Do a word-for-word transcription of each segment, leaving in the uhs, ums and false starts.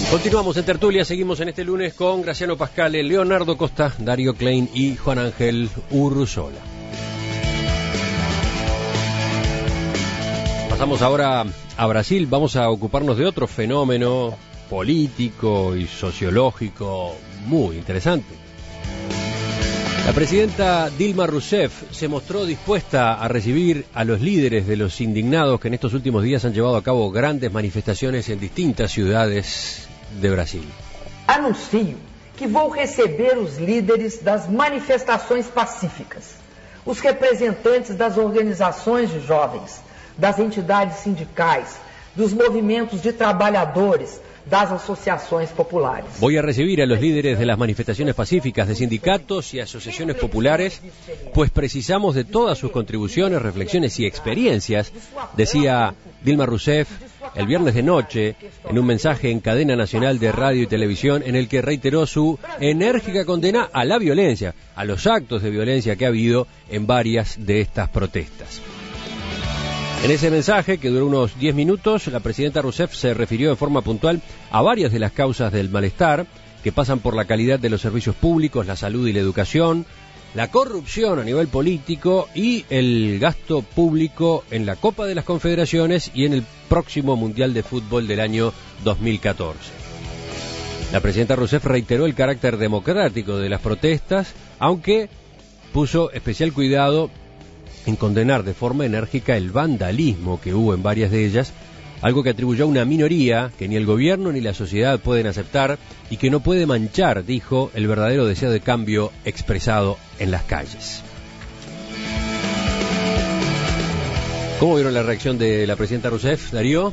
Continuamos en tertulia, seguimos en este lunes con Graciano Pascale, Leonardo Costa, Darío Klein y Juan Ángel Urruzola. Pasamos ahora a Brasil, vamos a ocuparnos de otro fenómeno político y sociológico muy interesante. La presidenta Dilma Rousseff se mostró dispuesta a recibir a los líderes de los indignados que en estos últimos días han llevado a cabo grandes manifestaciones en distintas ciudades de Brasil. Anuncio que vou receber os líderes das manifestações pacíficas, os representantes das organizações de jovens, das entidades sindicais, dos movimentos de trabalhadores, das asociações populares. Voy a recibir a los líderes de las manifestaciones pacíficas, de sindicatos y asociaciones populares, pues precisamos de todas sus contribuciones, reflexiones y experiencias, decía Dilma Rousseff el viernes de noche en un mensaje en cadena nacional de radio y televisión en el que reiteró su enérgica condena a la violencia, a los actos de violencia que ha habido en varias de estas protestas. En ese mensaje, que duró unos diez minutos, la presidenta Rousseff se refirió de forma puntual a varias de las causas del malestar, que pasan por la calidad de los servicios públicos, la salud y la educación, la corrupción a nivel político y el gasto público en la Copa de las Confederaciones y en el próximo Mundial de Fútbol del año dos mil catorce. La presidenta Rousseff reiteró el carácter democrático de las protestas, aunque puso especial cuidado en condenar de forma enérgica el vandalismo que hubo en varias de ellas, algo que atribuyó a una minoría que ni el gobierno ni la sociedad pueden aceptar y que no puede manchar, dijo, el verdadero deseo de cambio expresado en las calles. ¿Cómo vieron la reacción de la presidenta Rousseff, Darío?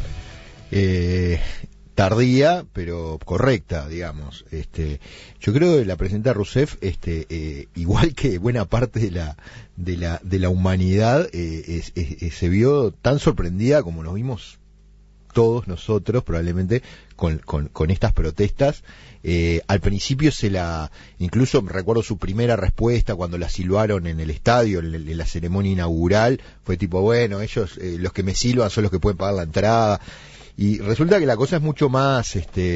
Eh... tardía, pero correcta, digamos. Este, yo creo que la presidenta Rousseff, este, eh, igual que buena parte de la de la de la humanidad, eh, es, es, es, se vio tan sorprendida como nos vimos todos nosotros, probablemente, con con, con estas protestas. Eh, al principio se la, incluso recuerdo su primera respuesta cuando la silbaron en el estadio, en, en la ceremonia inaugural, fue tipo, bueno, ellos, eh, los que me silban son los que pueden pagar la entrada. Y resulta que la cosa es mucho más,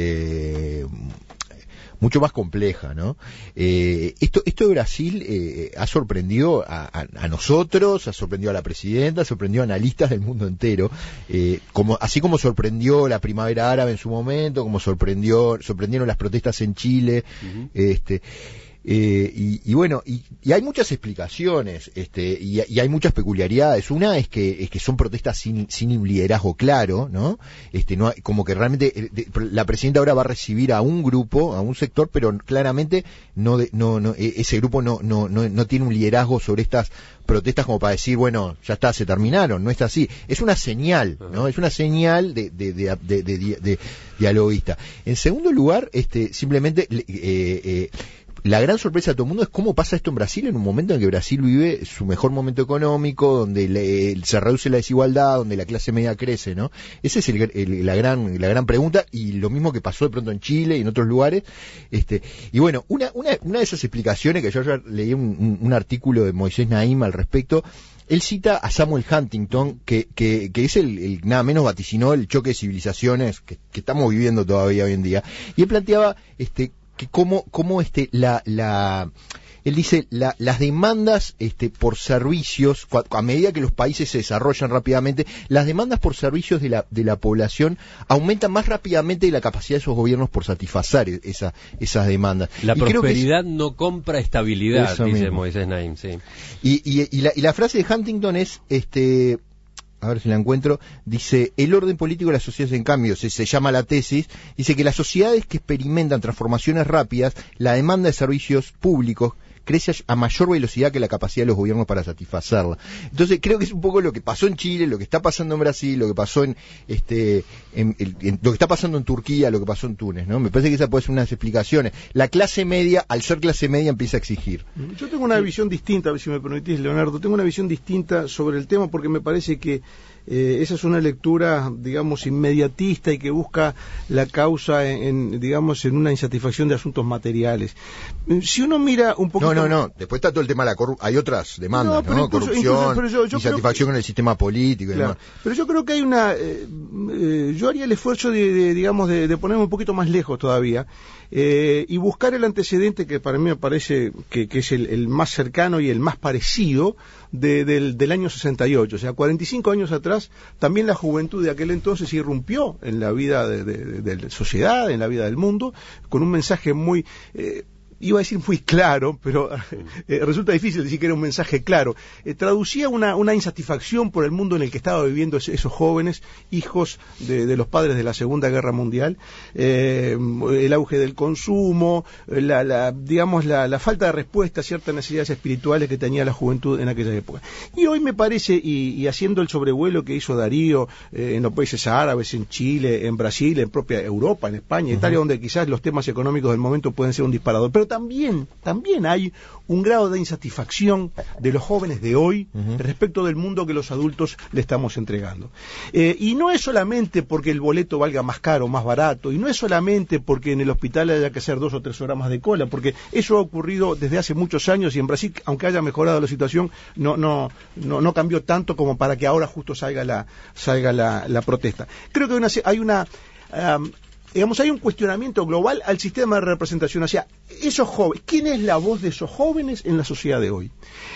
este, mucho más compleja, ¿no? Eh, esto, esto de Brasil eh, ha sorprendido a, a, a nosotros, ha sorprendido a la presidenta, ha sorprendido a analistas del mundo entero, eh, como, así como sorprendió la primavera árabe en su momento, como sorprendió, sorprendieron las protestas en Chile, uh-huh. este. Eh, y, y bueno, y, y hay muchas explicaciones, este, y, y hay muchas peculiaridades. Una es que, es que son protestas sin, sin un liderazgo claro, ¿no? Este, no hay, como que realmente de, la presidenta ahora va a recibir a un grupo, a un sector, pero claramente no, de, no, no, ese grupo no, no, no, no tiene un liderazgo sobre estas protestas como para decir, bueno, ya está, se terminaron. No es así. Es una señal, ¿no? Es una señal de, de, de, de, de, de, de dialoguista. En segundo lugar, este, simplemente, eh, eh, la gran sorpresa de todo el mundo es cómo pasa esto en Brasil, en un momento en que Brasil vive su mejor momento económico, donde le, se reduce la desigualdad, donde la clase media crece, ¿no? Esa es el, el, la gran la gran pregunta, y lo mismo que pasó de pronto en Chile y en otros lugares. Este, y bueno, una, una, una de esas explicaciones, que yo ya leí un, un, un artículo de Moisés Naim al respecto. Él cita a Samuel Huntington, que, que, que es el, el nada menos vaticinó el choque de civilizaciones que, que estamos viviendo todavía hoy en día, y él planteaba este que cómo, cómo este, la, la, él dice, la, las demandas este, por servicios, a medida que los países se desarrollan rápidamente, las demandas por servicios de la, de la población aumentan más rápidamente de la capacidad de esos gobiernos por satisfacer esa, esas demandas. La y prosperidad creo que es, no compra estabilidad, dice mismo Moisés Naim, sí. Y, y, y, la, y la frase de Huntington es, este, a ver si la encuentro, dice, el orden político de las sociedades en cambio, se, se llama la tesis, dice que las sociedades que experimentan transformaciones rápidas, la demanda de servicios públicos crece a mayor velocidad que la capacidad de los gobiernos para satisfacerla. Entonces creo que es un poco lo que pasó en Chile, lo que está pasando en Brasil, lo que pasó en este, en, en, en, lo que está pasando en Turquía, lo que pasó en Túnez, ¿no? Me parece que esa puede ser una de las explicaciones. La clase media, al ser clase media, empieza a exigir. Yo tengo una visión distinta, a ver si me permitís, Leonardo, tengo una visión distinta sobre el tema, porque me parece que eh, esa es una lectura, digamos, inmediatista y que busca la causa en, en, digamos, en una insatisfacción de asuntos materiales. Si uno mira un poquito... No, no, no, después está todo el tema de la corrupción, hay otras demandas, ¿no? ¿no? Incluso, Corrupción, incluso, pero yo, yo insatisfacción que, en el sistema político y claro, demás. Pero yo creo que hay una... Eh, eh, yo haría el esfuerzo de, de digamos, de, de ponerme un poquito más lejos todavía, eh, y buscar el antecedente que para mí me parece que, que es el, el más cercano y el más parecido de, del, del año sesenta y ocho. O sea, cuarenta y cinco años atrás, también la juventud de aquel entonces irrumpió en la vida de, de, de, de la sociedad, en la vida del mundo, con un mensaje muy... Eh, iba a decir muy claro, pero eh, resulta difícil decir que era un mensaje claro. Eh, traducía una, una insatisfacción por el mundo en el que estaban viviendo esos, esos jóvenes, hijos de, de los padres de la Segunda Guerra Mundial, eh, el auge del consumo, la, la, digamos, la, la falta de respuesta a ciertas necesidades espirituales que tenía la juventud en aquella época. Y hoy me parece, y, y haciendo el sobrevuelo que hizo Darío eh, en los países árabes, en Chile, en Brasil, en propia Europa, en España, uh-huh. Italia, donde quizás los temas económicos del momento pueden ser un disparador, pero también, también hay un grado de insatisfacción de los jóvenes de hoy uh-huh. respecto del mundo que los adultos le estamos entregando. Eh, y no es solamente porque el boleto valga más caro, más barato, y no es solamente porque en el hospital haya que hacer dos o tres horas más de cola, porque eso ha ocurrido desde hace muchos años y en Brasil, aunque haya mejorado la situación, no, no, no, no cambió tanto como para que ahora justo salga la, salga la, la protesta. Creo que hay una... Hay una um, digamos, hay un cuestionamiento global al sistema de representación, o sea, esos jóvenes, ¿quién es la voz de esos jóvenes en la sociedad de hoy?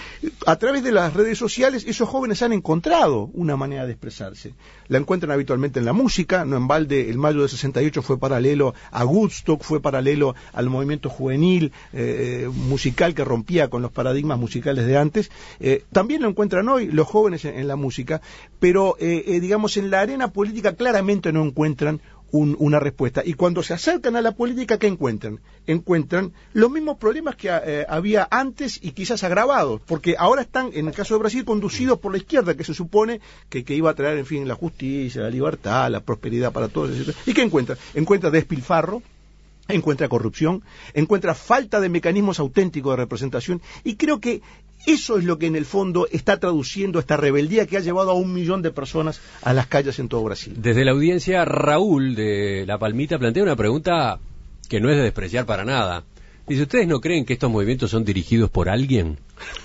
A través de las redes sociales, esos jóvenes han encontrado una manera de expresarse. La encuentran habitualmente en la música, no en balde, el mayo de sesenta y ocho fue paralelo a Woodstock, fue paralelo al movimiento juvenil eh, musical que rompía con los paradigmas musicales de antes. Eh, también lo encuentran hoy los jóvenes en, en la música, pero, eh, eh, digamos, en la arena política claramente no encuentran Un, una respuesta. Y cuando se acercan a la política, ¿qué encuentran? Encuentran los mismos problemas que eh, había antes y quizás agravados, porque ahora están, en el caso de Brasil, conducidos por la izquierda, que se supone que, que iba a traer, en fin, la justicia, la libertad, la prosperidad para todos, etcétera. ¿Y qué encuentra? Encuentra despilfarro, encuentra corrupción, encuentra falta de mecanismos auténticos de representación, y creo que eso es lo que en el fondo está traduciendo esta rebeldía que ha llevado a un millón de personas a las calles en todo Brasil. Desde la audiencia, Raúl de La Palmita plantea una pregunta que no es de despreciar para nada. Dice, ¿ustedes no creen que estos movimientos son dirigidos por alguien?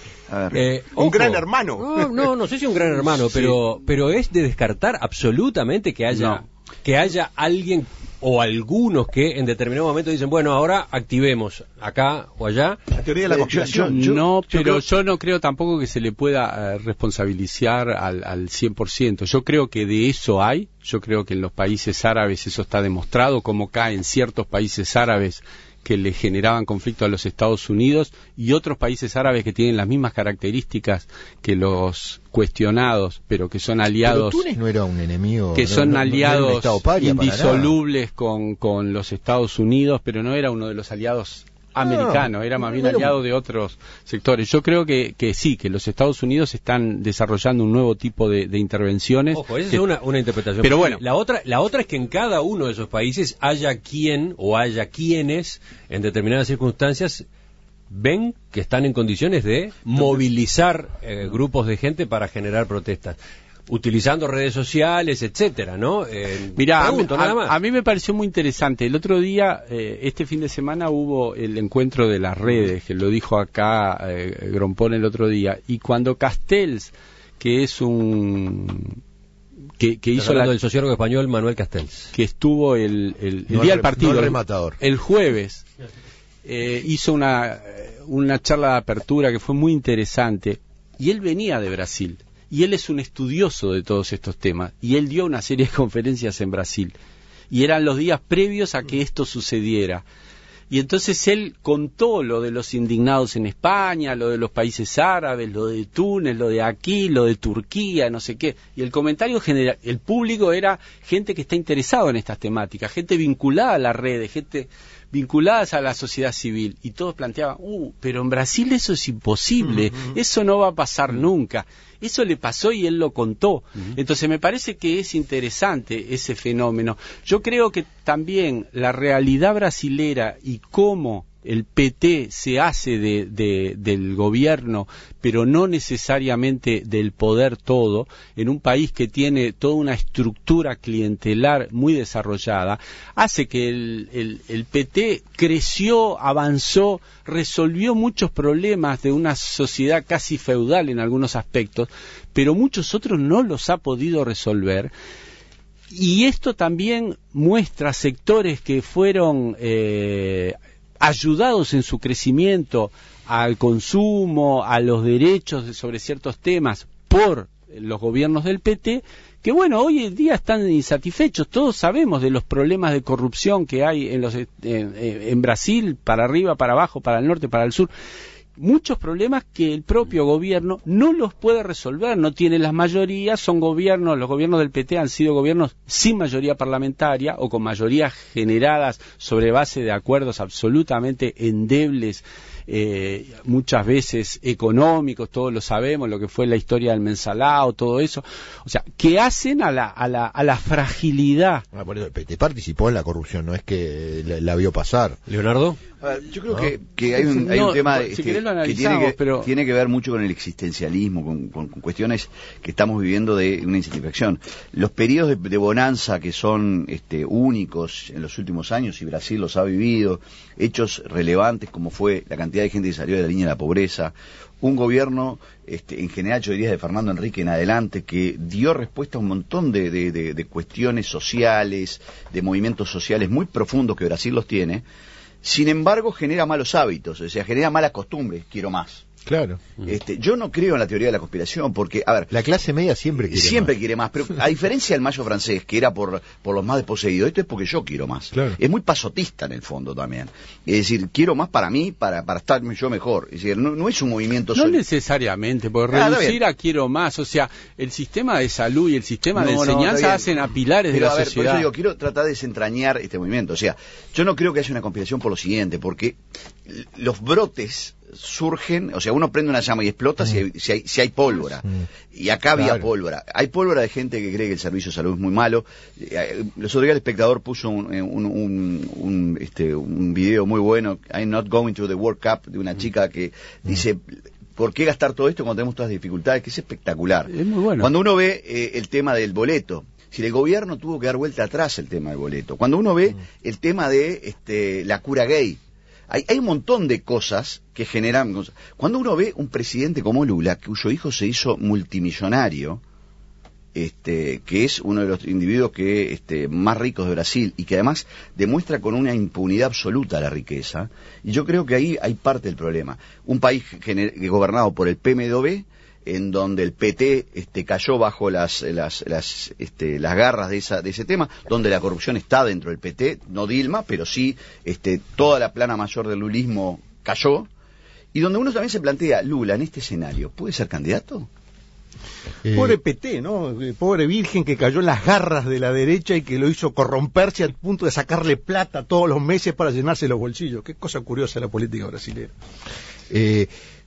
A ver, eh, un ojo, gran hermano. No, no, no sé si un gran hermano, sí. pero, pero es de descartar absolutamente que haya, no. que haya alguien o algunos que en determinado momento dicen, bueno, ahora activemos acá o allá. La teoría de la conspiración. Yo, yo, no, yo pero creo... yo no creo tampoco que se le pueda uh, responsabilizar al, al cien por ciento. Yo creo que de eso hay. Yo creo que en los países árabes eso está demostrado, como acá en ciertos países árabes que le generaban conflicto a los Estados Unidos y otros países árabes que tienen las mismas características que los cuestionados, pero que son aliados. Pero Túnez no era un enemigo. Que son no, no, aliados no paria indisolubles con, con los Estados Unidos, pero no era uno de los aliados americanos, era más bien aliado de otros sectores. Yo creo que, que sí, que los Estados Unidos están desarrollando un nuevo tipo de, de intervenciones. Ojo, esa que, es una, una interpretación. Pero bueno, la otra, la otra es que en cada uno de esos países haya quien o haya quienes, en determinadas circunstancias, ven que están en condiciones de movilizar eh, grupos de gente para generar protestas, utilizando redes sociales, etcétera, ¿no? Eh, Mirá, pregunto, a, nada a, más. a mí me pareció muy interesante. El otro día, eh, este fin de semana, hubo el encuentro de las redes, que lo dijo acá eh, Grompón el otro día, y cuando Castells, que es un... que, que hizo la, del sociólogo español Manuel Castells, que estuvo el, el, el no día el, del partido, no el, el, el jueves, eh, hizo una, una charla de apertura que fue muy interesante, y él venía de Brasil. Y él es un estudioso de todos estos temas, y él dio una serie de conferencias en Brasil, y eran los días previos a que esto sucediera. Y entonces él contó lo de los indignados en España, lo de los países árabes, lo de Túnez, lo de aquí, lo de Turquía, no sé qué. Y el comentario general, el público era gente que está interesada en estas temáticas, gente vinculada a las redes, gente vinculadas a la sociedad civil, y todos planteaban, uh, pero en Brasil eso es imposible, uh-huh. eso no va a pasar uh-huh. nunca. Eso le pasó y él lo contó. Uh-huh. Entonces me parece que es interesante ese fenómeno. Yo creo que también la realidad brasilera y cómo el P T se hace de, de, del gobierno, pero no necesariamente del poder todo, en un país que tiene toda una estructura clientelar muy desarrollada, hace que el, el, el P T creció, avanzó, resolvió muchos problemas de una sociedad casi feudal en algunos aspectos, pero muchos otros no los ha podido resolver. Y esto también muestra sectores que fueron eh, ayudados en su crecimiento al consumo, a los derechos sobre ciertos temas por los gobiernos del P T, que bueno, hoy en día están insatisfechos. Todos sabemos de los problemas de corrupción que hay en, los, en, en Brasil, para arriba, para abajo, para el norte, para el sur. Muchos problemas que el propio gobierno no los puede resolver, no tiene las mayorías, son gobiernos, los gobiernos del P T han sido gobiernos sin mayoría parlamentaria o con mayorías generadas sobre base de acuerdos absolutamente endebles, eh, muchas veces económicos, todos lo sabemos, lo que fue la historia del mensalao, todo eso, o sea, que hacen a la, a la, a la fragilidad. Ah, por eso el P T participó en la corrupción, no es que la, la vio pasar. Leonardo. A ver, yo creo ¿no? que, que hay un, hay no, un tema si este, querés lo que, tiene que pero... tiene que ver mucho con el existencialismo, con, con, con cuestiones que estamos viviendo de una insatisfacción. Los periodos de, de bonanza que son este, únicos en los últimos años, y Brasil los ha vivido, hechos relevantes como fue la cantidad de gente que salió de la línea de la pobreza, un gobierno, este, en general yo diría de Fernando Henrique en adelante, que dio respuesta a un montón de, de, de, de cuestiones sociales, de movimientos sociales muy profundos que Brasil los tiene. Sin embargo, genera malos hábitos, o sea, genera malas costumbres, quiero más. Claro. Este, yo no creo en la teoría de la conspiración, porque, a ver... La clase media siempre quiere siempre más. quiere más, pero a diferencia del mayo francés, que era por, por los más desposeídos, esto es porque yo quiero más. Claro. Es muy pasotista en el fondo también. Es decir, quiero más para mí, para, para estar yo mejor. Es decir, no, no es un movimiento... No sol... necesariamente, porque Ah, reducir a quiero más, o sea, el sistema de salud y el sistema No, de no, enseñanza está bien. hacen a pilares Pero, de la a ver, sociedad. Por eso digo, quiero tratar de desentrañar este movimiento. O sea, yo no creo que haya una conspiración por lo siguiente, porque los brotes surgen, o sea, uno prende una llama y explota mm. si, hay, si, hay, si hay pólvora. Mm. Y acá había claro. pólvora. Hay pólvora de gente que cree que el servicio de salud es muy malo. Los otros días el espectador puso un, un, un, un, este, un video muy bueno, I'm not going to the World Cup, de una chica que mm. dice... ¿Por qué gastar todo esto cuando tenemos todas las dificultades? Que es espectacular. Es muy bueno. Cuando uno ve eh, el tema del boleto, si el gobierno tuvo que dar vuelta atrás el tema del boleto. Cuando uno ve mm. el tema de este, la cura gay, hay, hay un montón de cosas que generan... Cuando uno ve un presidente como Lula, cuyo hijo se hizo multimillonario, este, que es uno de los individuos que este, más ricos de Brasil y que además demuestra con una impunidad absoluta la riqueza, y yo creo que ahí hay parte del problema. Un país gobernado por el P M D B, en donde el P T este, cayó bajo las las las, este, las garras de esa de ese tema, donde la corrupción está dentro del P T, no Dilma, pero sí este, toda la plana mayor del lulismo cayó, y donde uno también se plantea, Lula en este escenario, ¿puede ser candidato? Eh, Pobre P T, ¿no? Pobre virgen que cayó en las garras de la derecha y que lo hizo corromperse al punto de sacarle plata todos los meses para llenarse los bolsillos. Qué cosa curiosa la política brasileña. Eh,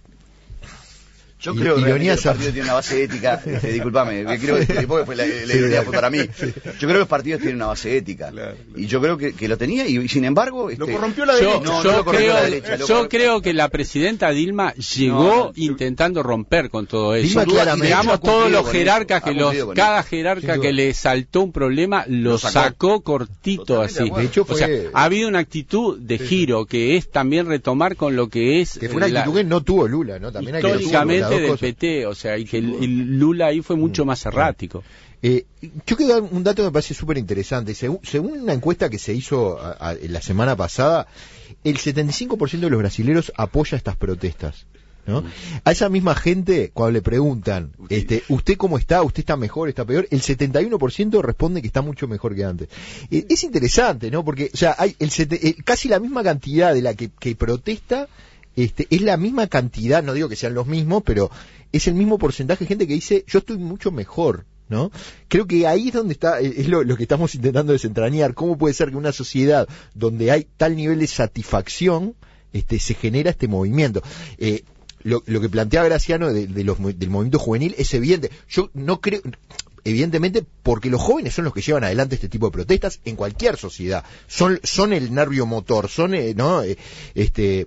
Yo creo que el partido tiene una base ética, eh, disculpame, creo que después la, la ironía fue para mí. Yo creo que los partidos tienen una base ética. Claro, claro. Y yo creo que, que lo tenía y, y sin embargo... Este, lo corrompió la derecha. Yo, no, yo, no lo corrompió creo, la derecha, yo cor... creo que la presidenta Dilma llegó no, no, intentando romper con todo eso. Dilma claramente Digamos, todos los jerarcas, que los, cada eso. jerarca que le saltó un problema, lo, lo sacó. sacó cortito Totalmente así. De hecho, fue... O sea, ha habido una actitud de sí, giro, que es también retomar con lo que es... Que fue una actitud la, que no tuvo Lula, ¿no? También históricamente hay que del P T, o sea, y que el, el Lula ahí fue mucho más errático. Eh, yo quiero dar un dato que me parece súper interesante. Según, según una encuesta que se hizo a, a, la semana pasada, el setenta y cinco por ciento de los brasileños apoya estas protestas, ¿no? Mm. A esa misma gente, cuando le preguntan, este, ¿usted cómo está? ¿Usted está mejor? ¿Está peor? El setenta y uno por ciento responde que está mucho mejor que antes. Eh, es interesante, ¿no? Porque, o sea, hay el sete, eh, casi la misma cantidad de la que, que protesta, este, es la misma cantidad, no digo que sean los mismos, pero es el mismo porcentaje de gente que dice, yo estoy mucho mejor, ¿no? Creo que ahí es donde está, es lo, lo que estamos intentando desentrañar. ¿Cómo puede ser que una sociedad donde hay tal nivel de satisfacción, este, se genera este movimiento? Eh, lo, lo que planteaba Graciano de, de los, del movimiento juvenil es evidente. Yo no creo... evidentemente porque los jóvenes son los que llevan adelante este tipo de protestas en cualquier sociedad, son, son el nervio motor, son, eh, ¿no? Eh, este...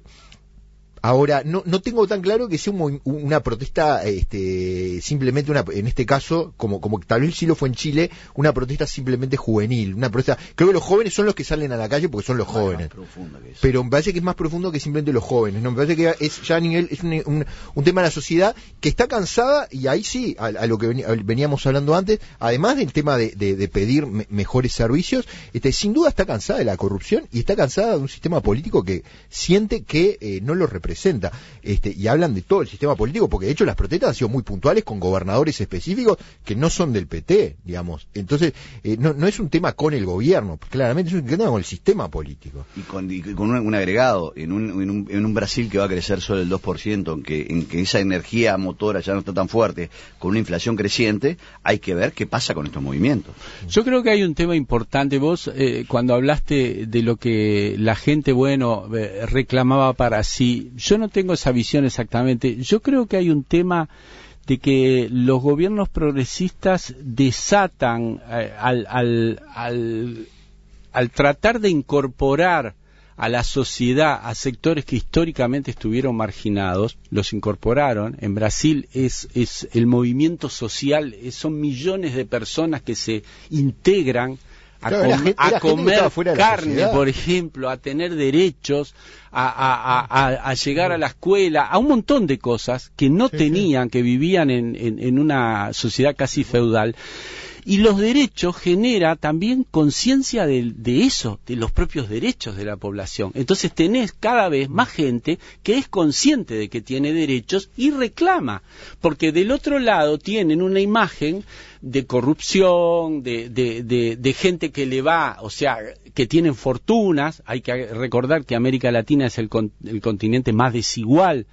Ahora, no, no tengo tan claro que sea un, una protesta, este, simplemente una, en este caso, como, como tal vez sí lo fue en Chile, una protesta simplemente juvenil, una protesta, creo que los jóvenes son los que salen a la calle porque son los bueno, jóvenes. Pero me parece que es más profundo que simplemente los jóvenes, ¿no? Me parece que es ya a nivel, es un, un, un tema de la sociedad que está cansada, y ahí sí, a, a lo que veníamos hablando antes, además del tema de, de, de pedir me, mejores servicios, este, sin duda está cansada de la corrupción y está cansada de un sistema político que siente que eh, no lo representa. Este, y hablan de todo el sistema político, porque de hecho las protestas han sido muy puntuales con gobernadores específicos que no son del P T, digamos. Entonces, eh, no, no es un tema con el gobierno, claramente es un tema con el sistema político. Y con, y con un, un agregado, en un, en, un, en un Brasil que va a crecer solo el dos por ciento, en que, en que esa energía motora ya no está tan fuerte, con una inflación creciente, hay que ver qué pasa con estos movimientos. Yo creo que hay un tema importante. Vos, eh, cuando hablaste de lo que la gente, bueno, eh, reclamaba para sí, yo no tengo esa visión exactamente. Yo creo que hay un tema de que los gobiernos progresistas desatan eh, al, al, al, al tratar de incorporar a la sociedad a sectores que históricamente estuvieron marginados, los incorporaron. En Brasil es, es el movimiento social, es, son millones de personas que se integran a, claro, com gente, a comer carne, la por ejemplo, a tener derechos, a, a, a, a llegar a la escuela, a un montón de cosas que no sí, tenían, sí. que vivían en, en, en una sociedad casi feudal. Y los derechos genera también conciencia de, de eso, de los propios derechos de la población. Entonces tenés cada vez más gente que es consciente de que tiene derechos y reclama, porque del otro lado tienen una imagen de corrupción, de, de, de, de gente que le va, o sea, que tienen fortunas. Hay que recordar que América Latina es el, con, el continente más desigual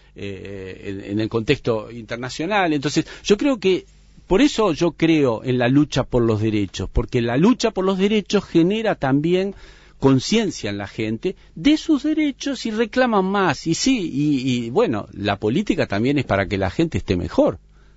eh, en, en el contexto internacional. Entonces yo creo que por eso yo creo en la lucha por los derechos, porque la lucha por los derechos genera también conciencia en la gente de sus derechos y reclaman más. Y sí, y, y bueno, la política también es para que la gente esté mejor.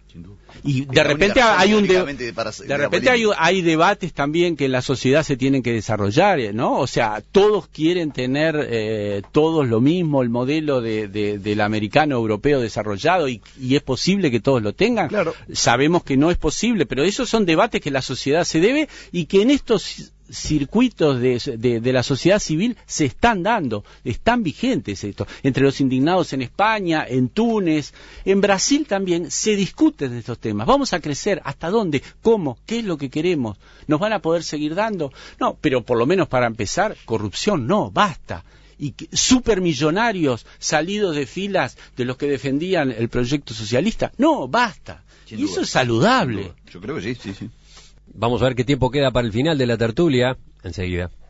Y de repente hay un de, de repente hay, hay debates también que en la sociedad se tienen que desarrollar, ¿no? O sea, todos quieren tener eh, todos lo mismo, el modelo de, de, del americano europeo desarrollado, y, y es posible que todos lo tengan. Claro. Sabemos que no es posible, pero esos son debates que la sociedad se debe y que en estos circuitos de, de, de la sociedad civil se están dando, están vigentes esto. Entre los indignados en España, en Túnez, en Brasil también se discuten de estos temas. ¿Vamos a crecer? ¿Hasta dónde? ¿Cómo? ¿Qué es lo que queremos? ¿Nos van a poder seguir dando? No, pero por lo menos para empezar, corrupción no, basta. Y supermillonarios salidos de filas de los que defendían el proyecto socialista, no, basta. Sin y duda. Eso es saludable. Yo creo que sí, sí, sí. Vamos a ver qué tiempo queda para el final de la tertulia enseguida.